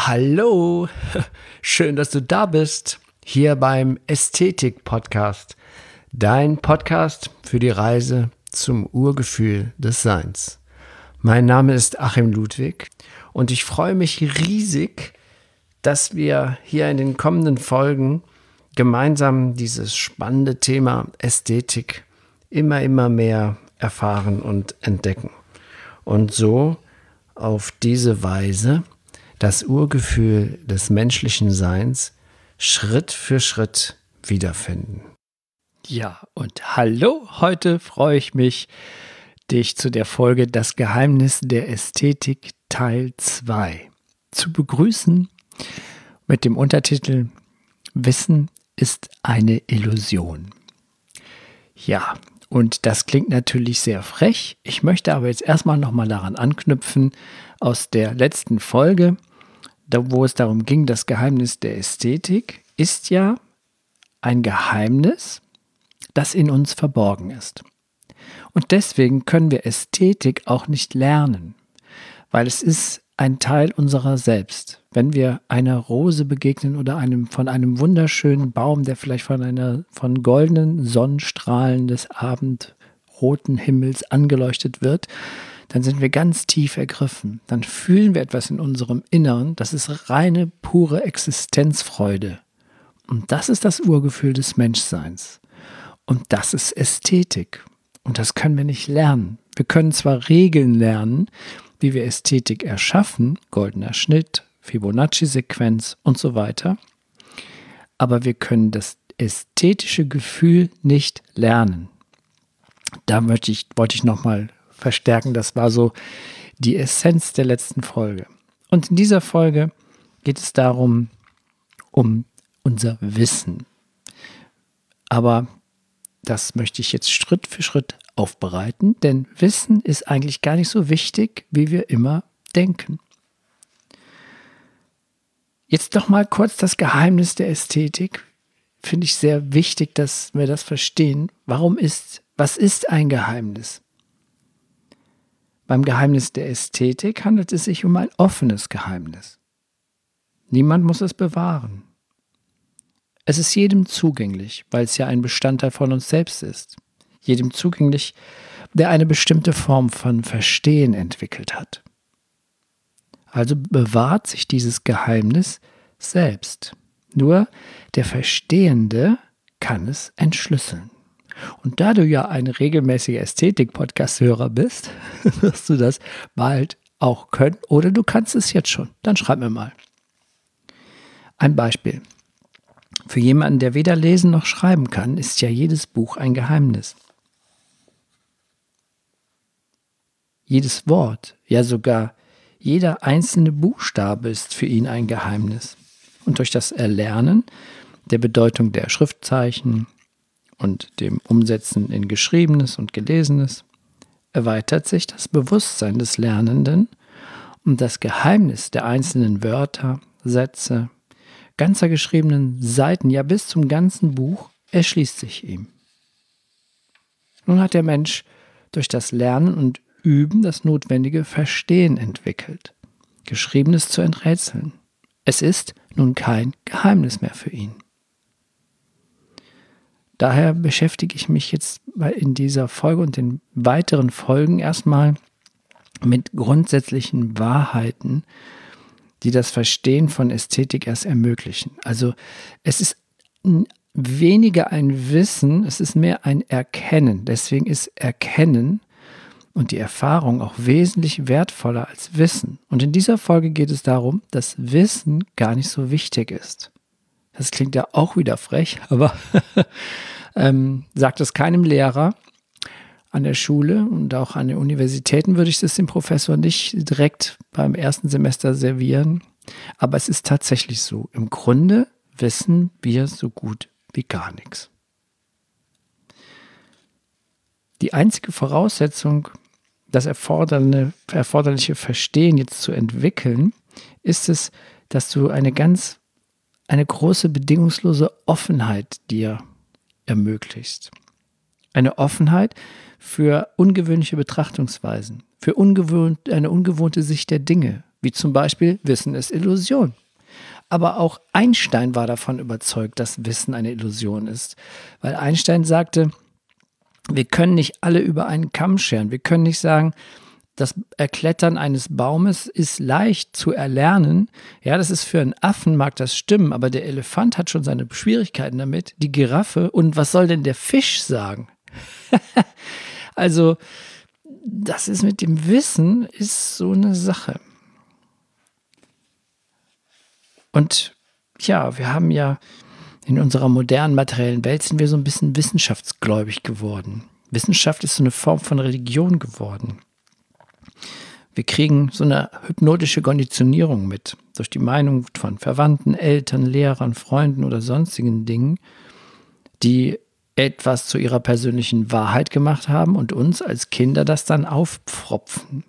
Hallo, schön, dass du da bist, hier beim Ästhetik-Podcast, dein Podcast für die Reise zum Urgefühl des Seins. Mein Name ist Achim Ludwig und ich freue mich riesig, dass wir hier in den kommenden Folgen gemeinsam dieses spannende Thema Ästhetik immer mehr erfahren und entdecken und so auf diese Weise das Urgefühl des menschlichen Seins Schritt für Schritt wiederfinden. Ja, und hallo, heute freue ich mich, dich zu der Folge Das Geheimnis der Ästhetik Teil 2 zu begrüßen mit dem Untertitel Wissen ist eine Illusion. Ja, und das klingt natürlich sehr frech. Ich möchte aber jetzt erstmal nochmal daran anknüpfen aus der letzten Folge, wo es darum ging, das Geheimnis der Ästhetik ist ja ein Geheimnis, das in uns verborgen ist. Und deswegen können wir Ästhetik auch nicht lernen, weil es ist ein Teil unserer selbst. Wenn wir einer Rose begegnen oder von einem wunderschönen Baum, der vielleicht von goldenen Sonnenstrahlen des abendroten Himmels angeleuchtet wird, dann sind wir ganz tief ergriffen. Dann fühlen wir etwas in unserem Inneren, das ist reine, pure Existenzfreude. Und das ist das Urgefühl des Menschseins. Und das ist Ästhetik. Und das können wir nicht lernen. Wir können zwar Regeln lernen, wie wir Ästhetik erschaffen, goldener Schnitt, Fibonacci-Sequenz und so weiter, aber wir können das ästhetische Gefühl nicht lernen. Da wollte ich nochmal verstärken, das war so die Essenz der letzten Folge. Und in dieser Folge geht es darum, um unser Wissen. Aber das möchte ich jetzt Schritt für Schritt aufbereiten, denn Wissen ist eigentlich gar nicht so wichtig, wie wir immer denken. Jetzt noch mal kurz das Geheimnis der Ästhetik. Finde ich sehr wichtig, dass wir das verstehen. Was ist ein Geheimnis? Beim Geheimnis der Ästhetik handelt es sich um ein offenes Geheimnis. Niemand muss es bewahren. Es ist jedem zugänglich, weil es ja ein Bestandteil von uns selbst ist. Jedem zugänglich, der eine bestimmte Form von Verstehen entwickelt hat. Also bewahrt sich dieses Geheimnis selbst. Nur der Verstehende kann es entschlüsseln. Und da du ja ein regelmäßiger Ästhetik-Podcast-Hörer bist, wirst du das bald auch können oder du kannst es jetzt schon. Dann schreib mir mal. Ein Beispiel. Für jemanden, der weder lesen noch schreiben kann, ist ja jedes Buch ein Geheimnis. Jedes Wort, ja sogar jeder einzelne Buchstabe ist für ihn ein Geheimnis. Und durch das Erlernen der Bedeutung der Schriftzeichen und dem Umsetzen in Geschriebenes und Gelesenes erweitert sich das Bewusstsein des Lernenden und das Geheimnis der einzelnen Wörter, Sätze, ganzer geschriebenen Seiten, ja bis zum ganzen Buch, erschließt sich ihm. Nun hat der Mensch durch das Lernen und Üben das notwendige Verstehen entwickelt, Geschriebenes zu enträtseln. Es ist nun kein Geheimnis mehr für ihn. Daher beschäftige ich mich jetzt in dieser Folge und den weiteren Folgen erstmal mit grundsätzlichen Wahrheiten, die das Verstehen von Ästhetik erst ermöglichen. Also es ist weniger ein Wissen, es ist mehr ein Erkennen. Deswegen ist Erkennen und die Erfahrung auch wesentlich wertvoller als Wissen. Und in dieser Folge geht es darum, dass Wissen gar nicht so wichtig ist. Das klingt ja auch wieder frech, aber sagt es keinem Lehrer an der Schule und auch an den Universitäten würde ich das dem Professor nicht direkt beim ersten Semester servieren. Aber es ist tatsächlich so. Im Grunde wissen wir so gut wie gar nichts. Die einzige Voraussetzung, das erforderliche Verstehen jetzt zu entwickeln, ist es, dass du eine große bedingungslose Offenheit dir ermöglicht. Eine Offenheit für ungewöhnliche Betrachtungsweisen, für eine ungewohnte Sicht der Dinge, wie zum Beispiel Wissen ist Illusion. Aber auch Einstein war davon überzeugt, dass Wissen eine Illusion ist. Weil Einstein sagte, wir können nicht alle über einen Kamm scheren. Wir können nicht sagen, das Erklettern eines Baumes ist leicht zu erlernen. Ja, das ist für einen Affen, mag das stimmen, aber der Elefant hat schon seine Schwierigkeiten damit, die Giraffe. Und was soll denn der Fisch sagen? Also, das ist mit dem Wissen, ist so eine Sache. Und ja, wir haben ja in unserer modernen materiellen Welt sind wir so ein bisschen wissenschaftsgläubig geworden. Wissenschaft ist so eine Form von Religion geworden. Wir kriegen so eine hypnotische Konditionierung mit, durch die Meinung von Verwandten, Eltern, Lehrern, Freunden oder sonstigen Dingen, die etwas zu ihrer persönlichen Wahrheit gemacht haben und uns als Kinder das dann aufpfropfen.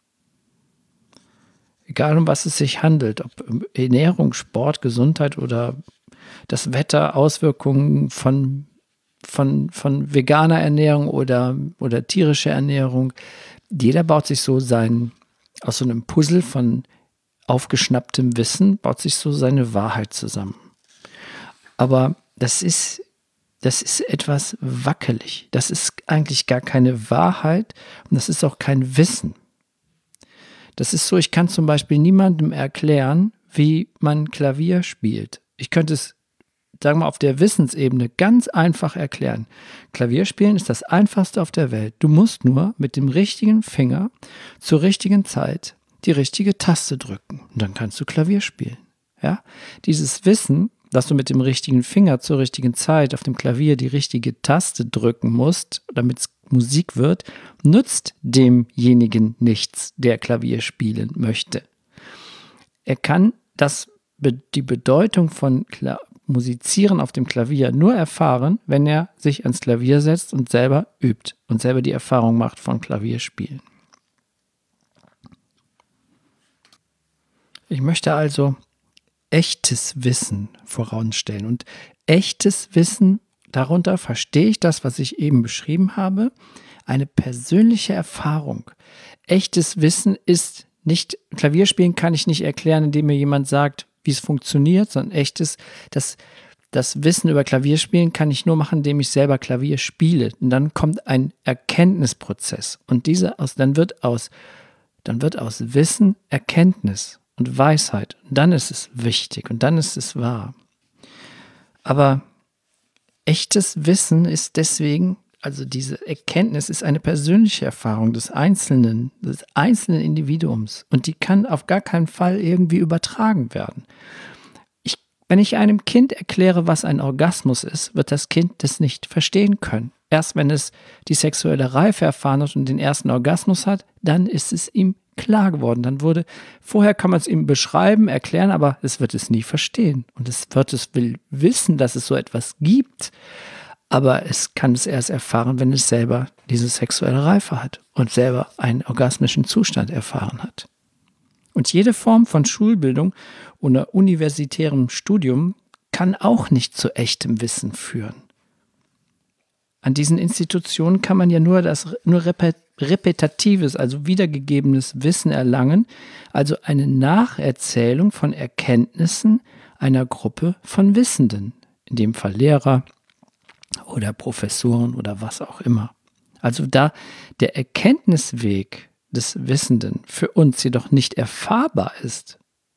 Egal um was es sich handelt, ob Ernährung, Sport, Gesundheit oder das Wetter, Auswirkungen von veganer Ernährung oder tierischer Ernährung. Jeder baut sich so aus so einem Puzzle von aufgeschnapptem Wissen, baut sich so seine Wahrheit zusammen. Aber das ist etwas wackelig. Das ist eigentlich gar keine Wahrheit und das ist auch kein Wissen. Das ist so, ich kann zum Beispiel niemandem erklären, wie man Klavier spielt. Ich könnte es, sagen wir mal, auf der Wissensebene ganz einfach erklären. Klavierspielen ist das Einfachste auf der Welt. Du musst nur mit dem richtigen Finger zur richtigen Zeit die richtige Taste drücken. Und dann kannst du Klavier spielen. Ja? Dieses Wissen, dass du mit dem richtigen Finger zur richtigen Zeit auf dem Klavier die richtige Taste drücken musst, damit es Musik wird, nützt demjenigen nichts, der Klavier spielen möchte. Er kann die Bedeutung von Musizieren auf dem Klavier nur erfahren, wenn er sich ans Klavier setzt und selber übt und selber die Erfahrung macht von Klavierspielen. Ich möchte also echtes Wissen voranstellen. Und echtes Wissen, darunter verstehe ich das, was ich eben beschrieben habe, eine persönliche Erfahrung. Echtes Wissen ist nicht, Klavierspielen kann ich nicht erklären, indem mir jemand sagt, wie es funktioniert, sondern echtes, das Wissen über Klavierspielen kann ich nur machen, indem ich selber Klavier spiele. Und dann kommt ein Erkenntnisprozess. Und dann wird aus Wissen Erkenntnis und Weisheit. Und dann ist es wichtig und dann ist es wahr. Aber echtes Wissen ist deswegen, also diese Erkenntnis ist eine persönliche Erfahrung des einzelnen Individuums und die kann auf gar keinen Fall irgendwie übertragen werden. Wenn ich einem Kind erkläre, was ein Orgasmus ist, wird das Kind das nicht verstehen können. Erst wenn es die sexuelle Reife erfahren hat und den ersten Orgasmus hat, dann ist es ihm klar geworden. Vorher kann man es ihm beschreiben, erklären, aber es wird es nie verstehen. Und es will wissen, dass es so etwas gibt, aber es kann es erst erfahren, wenn es selber diese sexuelle Reife hat und selber einen orgasmischen Zustand erfahren hat. Und jede Form von Schulbildung oder universitärem Studium kann auch nicht zu echtem Wissen führen. An diesen Institutionen kann man ja nur repetitives, also wiedergegebenes Wissen erlangen, also eine Nacherzählung von Erkenntnissen einer Gruppe von Wissenden, in dem Fall Lehrer oder Professoren oder was auch immer. Also da der Erkenntnisweg des Wissenden für uns jedoch nicht erfahrbar ist,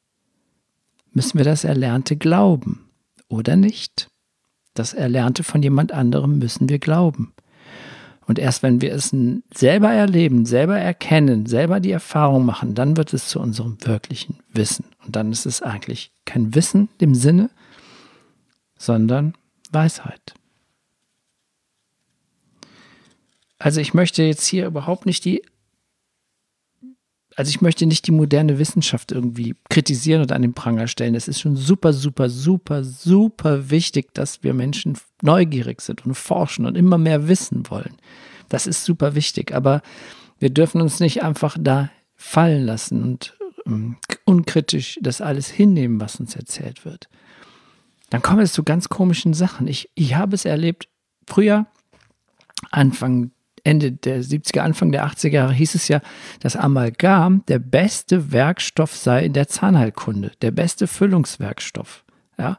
müssen wir das Erlernte glauben oder nicht. Das Erlernte von jemand anderem müssen wir glauben. Und erst wenn wir es selber erleben, selber erkennen, selber die Erfahrung machen, dann wird es zu unserem wirklichen Wissen. Und dann ist es eigentlich kein Wissen im Sinne, sondern Weisheit. Also ich möchte jetzt hier überhaupt nicht die moderne Wissenschaft irgendwie kritisieren oder an den Pranger stellen. Es ist schon super, super, super, super wichtig, dass wir Menschen neugierig sind und forschen und immer mehr wissen wollen. Das ist super wichtig, aber wir dürfen uns nicht einfach da fallen lassen und unkritisch das alles hinnehmen, was uns erzählt wird. Dann kommen wir zu ganz komischen Sachen. Ich habe es erlebt, früher, Anfang Ende der 70er, Anfang der 80er Jahre hieß es ja, dass Amalgam der beste Werkstoff sei in der Zahnheilkunde, der beste Füllungswerkstoff. Ja?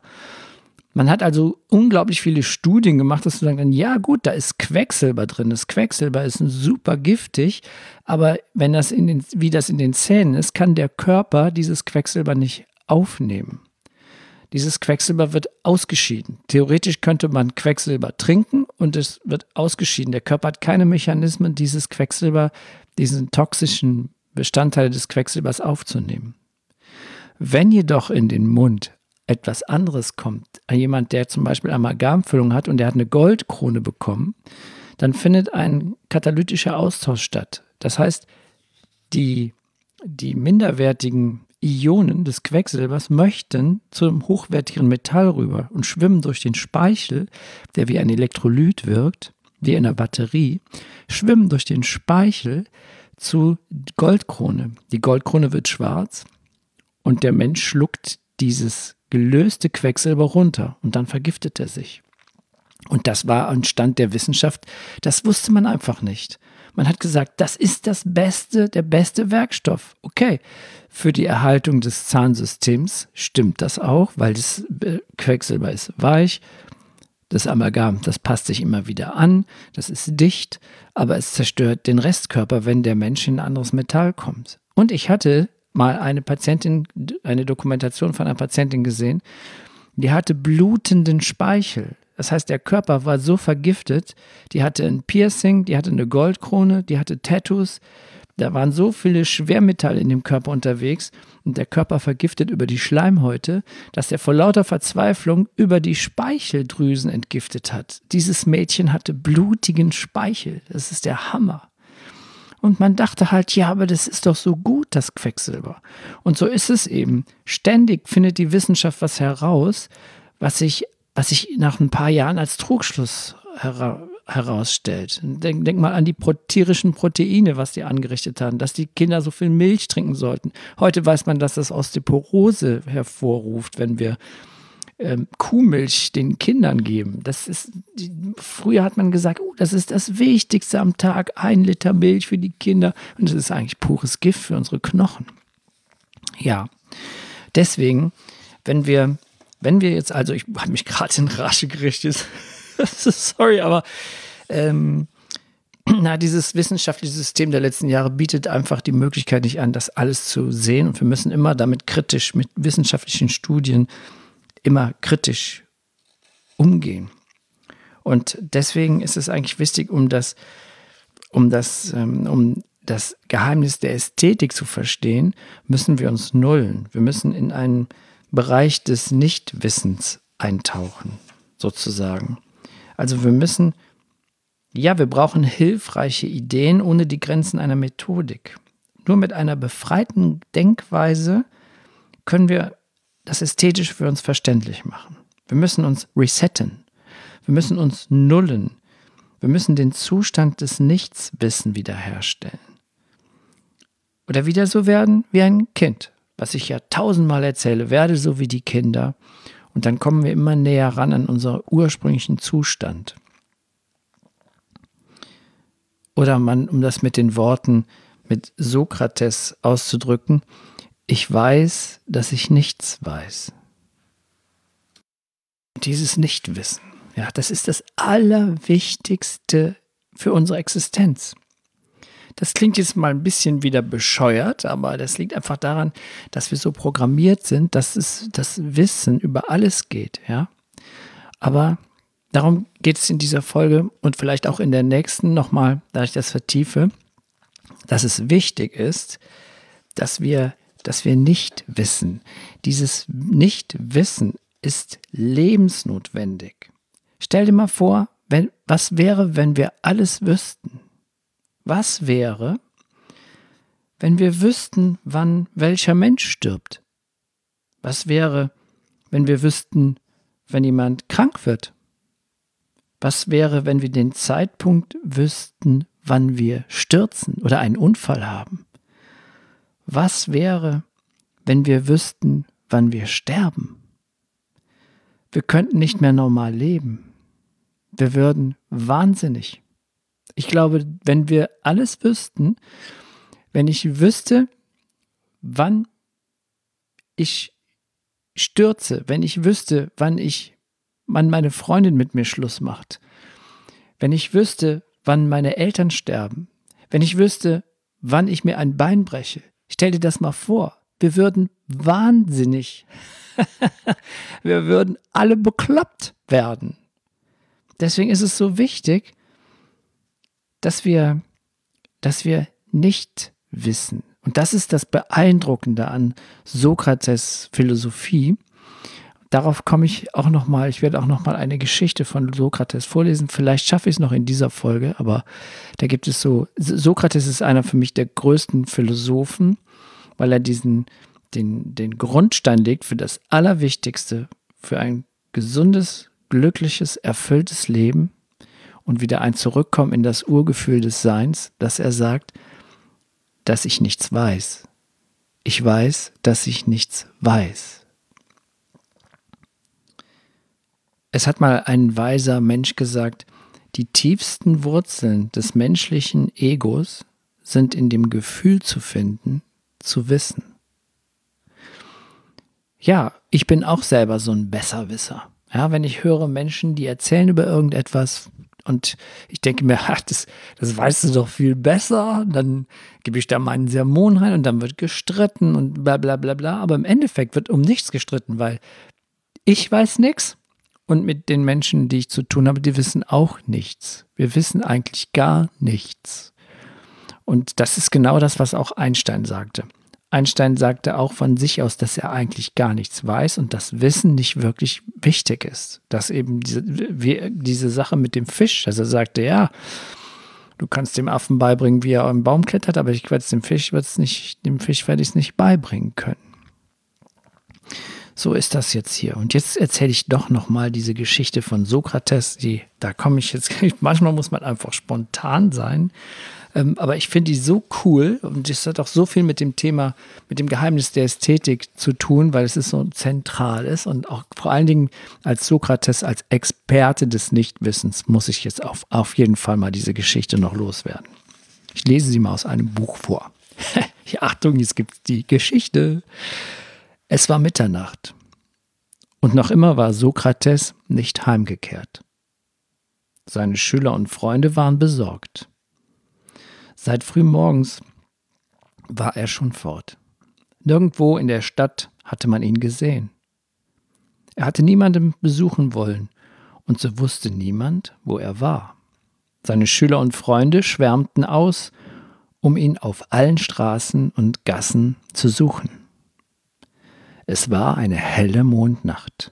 Man hat also unglaublich viele Studien gemacht, dass du sagen, ja gut, da ist Quecksilber drin. Das Quecksilber ist super giftig, aber wenn das wie das in den Zähnen ist, kann der Körper dieses Quecksilber nicht aufnehmen. Dieses Quecksilber wird ausgeschieden. Theoretisch könnte man Quecksilber trinken und es wird ausgeschieden. Der Körper hat keine Mechanismen, dieses Quecksilber, diesen toxischen Bestandteile des Quecksilbers aufzunehmen. Wenn jedoch in den Mund etwas anderes kommt, jemand, der zum Beispiel Amalgamfüllung hat und der hat eine Goldkrone bekommen, dann findet ein katalytischer Austausch statt. Das heißt, die minderwertigen Ionen des Quecksilbers möchten zum hochwertigen Metall rüber und schwimmen durch den Speichel, der wie ein Elektrolyt wirkt, wie in einer Batterie, schwimmen durch den Speichel zu Goldkrone. Die Goldkrone wird schwarz und der Mensch schluckt dieses gelöste Quecksilber runter und dann vergiftet er sich. Und das war ein Stand der Wissenschaft, das wusste man einfach nicht. Man hat gesagt, das ist der beste Werkstoff. Okay, für die Erhaltung des Zahnsystems stimmt das auch, weil das Quecksilber ist weich, das Amalgam, das passt sich immer wieder an, das ist dicht, aber es zerstört den Restkörper, wenn der Mensch in ein anderes Metall kommt. Und ich hatte mal eine Dokumentation von einer Patientin gesehen, die hatte blutenden Speichel. Das heißt, der Körper war so vergiftet, die hatte ein Piercing, die hatte eine Goldkrone, die hatte Tattoos. Da waren so viele Schwermetalle in dem Körper unterwegs und der Körper vergiftet über die Schleimhäute, dass er vor lauter Verzweiflung über die Speicheldrüsen entgiftet hat. Dieses Mädchen hatte blutigen Speichel. Das ist der Hammer. Und man dachte halt, ja, aber das ist doch so gut, das Quecksilber. Und so ist es eben. Ständig findet die Wissenschaft was heraus, was sich nach ein paar Jahren als Trugschluss herausstellt. Denk mal an die tierischen Proteine, was die angerichtet haben, dass die Kinder so viel Milch trinken sollten. Heute weiß man, dass das Osteoporose hervorruft, wenn wir Kuhmilch den Kindern geben. Früher hat man gesagt, das ist das Wichtigste am Tag, 1 Liter Milch für die Kinder. Und das ist eigentlich pures Gift für unsere Knochen. Ja, deswegen, wenn wir jetzt, also ich habe mich gerade in Rage gerichtet, sorry, aber dieses wissenschaftliche System der letzten Jahre bietet einfach die Möglichkeit nicht an, das alles zu sehen. Und wir müssen immer damit kritisch, mit wissenschaftlichen Studien immer kritisch umgehen. Und deswegen ist es eigentlich wichtig, um das Geheimnis der Ästhetik zu verstehen, müssen wir uns nullen. Wir müssen in einen Bereich des Nichtwissens eintauchen, sozusagen. Also wir brauchen hilfreiche Ideen ohne die Grenzen einer Methodik. Nur mit einer befreiten Denkweise können wir das Ästhetische für uns verständlich machen. Wir müssen uns resetten. Wir müssen uns nullen. Wir müssen den Zustand des Nichtswissen wiederherstellen. Oder wieder so werden wie ein Kind, was ich ja 1000-mal erzähle, werde so wie die Kinder. Und dann kommen wir immer näher ran an unseren ursprünglichen Zustand. Oder um das mit den Worten mit Sokrates auszudrücken, ich weiß, dass ich nichts weiß. Dieses Nichtwissen, ja, das ist das Allerwichtigste für unsere Existenz. Das klingt jetzt mal ein bisschen wieder bescheuert, aber das liegt einfach daran, dass wir so programmiert sind, dass das Wissen über alles geht, ja. Aber darum geht es in dieser Folge und vielleicht auch in der nächsten nochmal, da ich das vertiefe, dass es wichtig ist, dass wir nicht wissen. Dieses Nichtwissen ist lebensnotwendig. Stell dir mal vor, was wäre, wenn wir alles wüssten? Was wäre, wenn wir wüssten, wann welcher Mensch stirbt? Was wäre, wenn wir wüssten, wenn jemand krank wird? Was wäre, wenn wir den Zeitpunkt wüssten, wann wir stürzen oder einen Unfall haben? Was wäre, wenn wir wüssten, wann wir sterben? Wir könnten nicht mehr normal leben. Wir würden wahnsinnig. Ich glaube, wenn wir alles wüssten, wenn ich wüsste, wann ich stürze, wenn ich wüsste, wann meine Freundin mit mir Schluss macht, wenn ich wüsste, wann meine Eltern sterben, wenn ich wüsste, wann ich mir ein Bein breche. Stell dir das mal vor, wir würden wahnsinnig. Wir würden alle bekloppt werden. Deswegen ist es so wichtig, dass wir nicht wissen. Und das ist das Beeindruckende an Sokrates' Philosophie. Darauf komme ich auch nochmal, ich werde auch nochmal eine Geschichte von Sokrates vorlesen. Vielleicht schaffe ich es noch in dieser Folge, aber da gibt es Sokrates ist einer für mich der größten Philosophen, weil er den Grundstein legt für das Allerwichtigste, für ein gesundes, glückliches, erfülltes Leben und wieder ein Zurückkommen in das Urgefühl des Seins, dass er sagt, dass ich nichts weiß. Ich weiß, dass ich nichts weiß. Es hat mal ein weiser Mensch gesagt, die tiefsten Wurzeln des menschlichen Egos sind in dem Gefühl zu finden, zu wissen. Ja, ich bin auch selber so ein Besserwisser. Ja, wenn ich höre Menschen, die erzählen über irgendetwas und ich denke mir, das weißt du doch viel besser, dann gebe ich da meinen Sermon rein und dann wird gestritten und bla bla bla bla. Aber im Endeffekt wird um nichts gestritten, weil ich weiß nichts. Und mit den Menschen, die ich zu tun habe, die wissen auch nichts. Wir wissen eigentlich gar nichts. Und das ist genau das, was auch Einstein sagte. Einstein sagte auch von sich aus, dass er eigentlich gar nichts weiß und das Wissen nicht wirklich wichtig ist. Dass eben diese Sache mit dem Fisch, dass er sagte, ja, du kannst dem Affen beibringen, wie er im Baum klettert, aber dem Fisch werde ich es nicht beibringen können. So ist das jetzt hier. Und jetzt erzähle ich doch nochmal diese Geschichte von Sokrates. Da komme ich jetzt, manchmal muss man einfach spontan sein. Aber ich finde die so cool und es hat auch so viel mit dem Thema, mit dem Geheimnis der Ästhetik zu tun, weil es so zentral ist und auch vor allen Dingen als Sokrates, als Experte des Nichtwissens muss ich jetzt auf jeden Fall mal diese Geschichte noch loswerden. Ich lese sie mal aus einem Buch vor. Achtung, jetzt gibt es die Geschichte. Es war Mitternacht und noch immer war Sokrates nicht heimgekehrt. Seine Schüler und Freunde waren besorgt. Seit frühmorgens war er schon fort. Nirgendwo in der Stadt hatte man ihn gesehen. Er hatte niemanden besuchen wollen und so wusste niemand, wo er war. Seine Schüler und Freunde schwärmten aus, um ihn auf allen Straßen und Gassen zu suchen. Es war eine helle Mondnacht.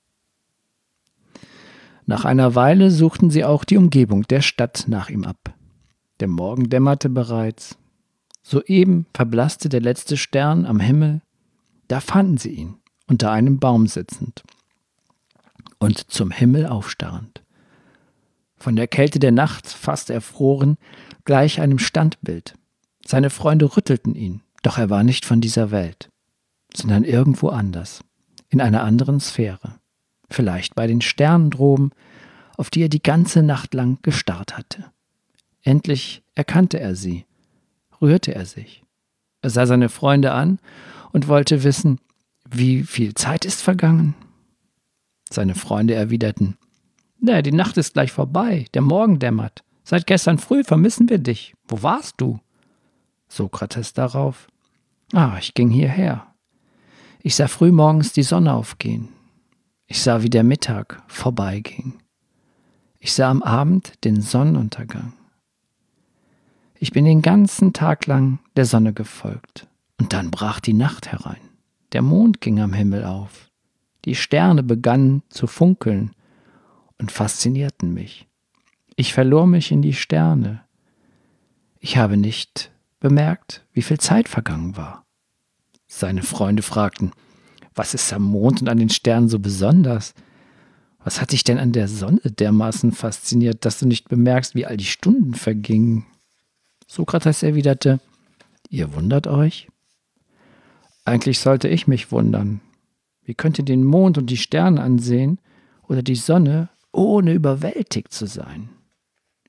Nach einer Weile suchten sie auch die Umgebung der Stadt nach ihm ab. Der Morgen dämmerte bereits. Soeben verblasste der letzte Stern am Himmel. Da fanden sie ihn, unter einem Baum sitzend und zum Himmel aufstarrend. Von der Kälte der Nacht fast erfroren, gleich einem Standbild. Seine Freunde rüttelten ihn, doch er war nicht von dieser Welt, sondern irgendwo anders, in einer anderen Sphäre. Vielleicht bei den Sternen droben, auf die er die ganze Nacht lang gestarrt hatte. Endlich erkannte er sie, rührte er sich. Er sah seine Freunde an und wollte wissen, wie viel Zeit ist vergangen? Seine Freunde erwiderten, die Nacht ist gleich vorbei, der Morgen dämmert. Seit gestern früh vermissen wir dich. Wo warst du? Sokrates darauf, ich ging hierher. Ich sah frühmorgens die Sonne aufgehen. Ich sah, wie der Mittag vorbeiging. Ich sah am Abend den Sonnenuntergang. Ich bin den ganzen Tag lang der Sonne gefolgt. Und dann brach die Nacht herein. Der Mond ging am Himmel auf. Die Sterne begannen zu funkeln und faszinierten mich. Ich verlor mich in die Sterne. Ich habe nicht bemerkt, wie viel Zeit vergangen war. Seine Freunde fragten, was ist am Mond und an den Sternen so besonders? Was hat dich denn an der Sonne dermaßen fasziniert, dass du nicht bemerkst, wie all die Stunden vergingen? Sokrates erwiderte, ihr wundert euch? Eigentlich sollte ich mich wundern. Wie könnt ihr den Mond und die Sterne ansehen oder die Sonne, ohne überwältigt zu sein?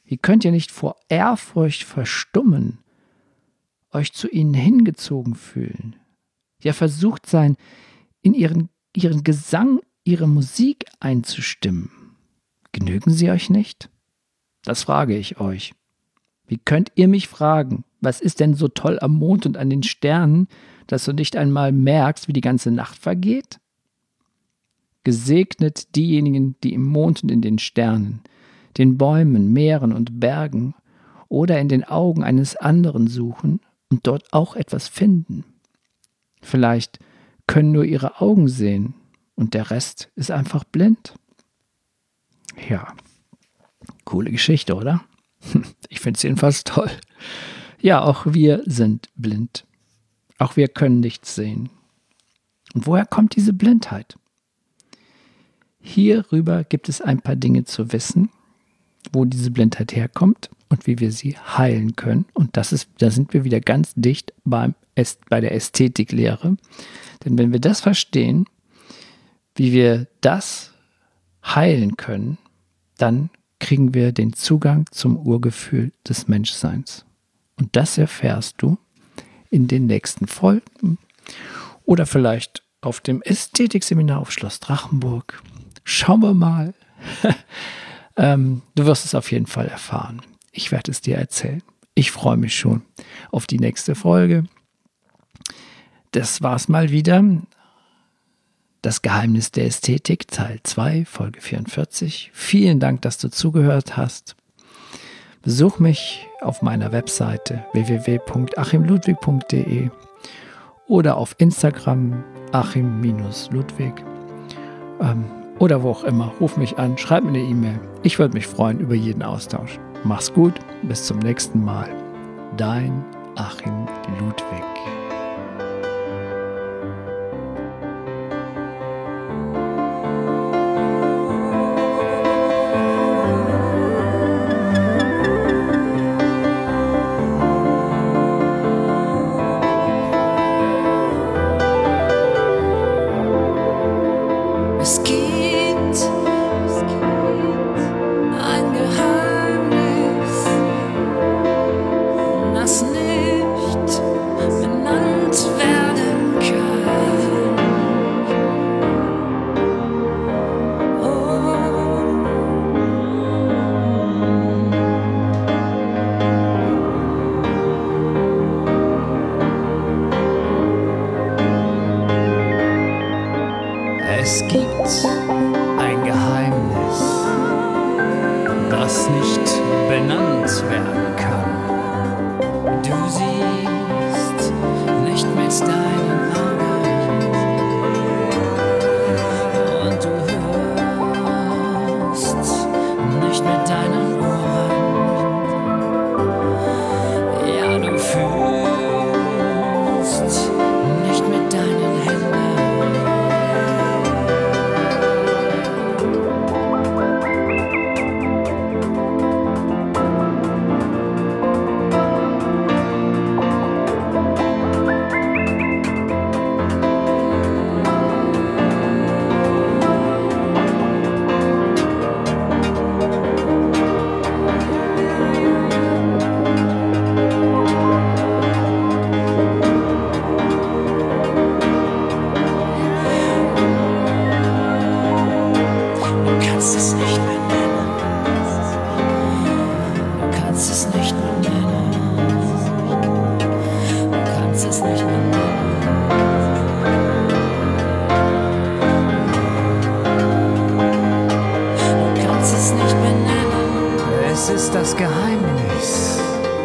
Wie könnt ihr nicht vor Ehrfurcht verstummen, euch zu ihnen hingezogen fühlen? Ja, versucht sein, in ihren Gesang, ihre Musik einzustimmen. Genügen sie euch nicht? Das frage ich euch. Wie könnt ihr mich fragen, was ist denn so toll am Mond und an den Sternen, dass du nicht einmal merkst, wie die ganze Nacht vergeht? Gesegnet diejenigen, die im Mond und in den Sternen, den Bäumen, Meeren und Bergen oder in den Augen eines anderen suchen und dort auch etwas finden. Vielleicht können nur ihre Augen sehen und der Rest ist einfach blind. Ja, coole Geschichte, oder? Ich finde es jedenfalls toll. Ja, auch wir sind blind. Auch wir können nichts sehen. Und woher kommt diese Blindheit? Hierüber gibt es ein paar Dinge zu wissen, wo diese Blindheit herkommt und wie wir sie heilen können. Und da sind wir wieder ganz dicht bei der Ästhetiklehre. Denn wenn wir das verstehen, wie wir das heilen können, dann kriegen wir den Zugang zum Urgefühl des Menschseins. Und das erfährst du in den nächsten Folgen oder vielleicht auf dem Ästhetikseminar auf Schloss Drachenburg. Schauen wir mal. Du wirst es auf jeden Fall erfahren. Ich werde es dir erzählen. Ich freue mich schon auf die nächste Folge. Das war's mal wieder. Das Geheimnis der Ästhetik, Teil 2, Folge 44. Vielen Dank, dass du zugehört hast. Besuch mich auf meiner Webseite www.achimludwig.de oder auf Instagram achim-ludwig. Oder wo auch immer. Ruf mich an, schreib mir eine E-Mail. Ich würde mich freuen über jeden Austausch. Mach's gut, bis zum nächsten Mal. Dein Achim Ludwig. Es gibt ein Geheimnis, das nicht benannt werden kann. Es gibt ein Geheimnis, das nicht benannt werden kann. Du siehst nicht mit deinen Augen und du hörst nicht mit deinen Ohren. Ja, du fühlst nicht mit deinen Händen. Es ist das Geheimnis,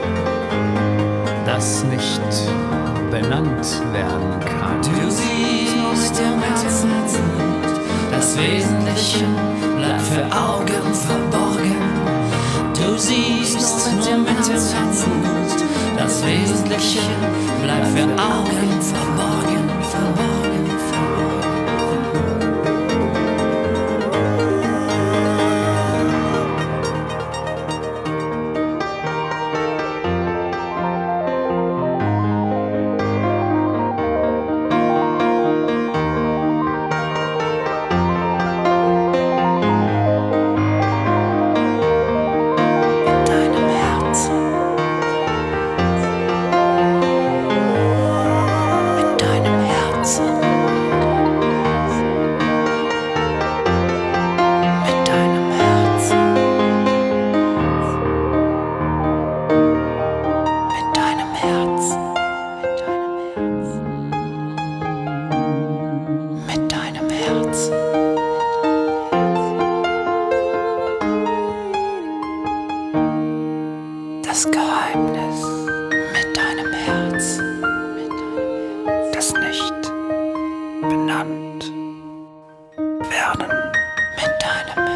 das nicht benannt werden kann. Du siehst im Herzen, das Wesentliche bleibt für Augen verborgen. Du siehst nur mit dem Herzen, das Wesentliche bleibt für Augen verborgen, verborgen, verborgen. werden mit deinem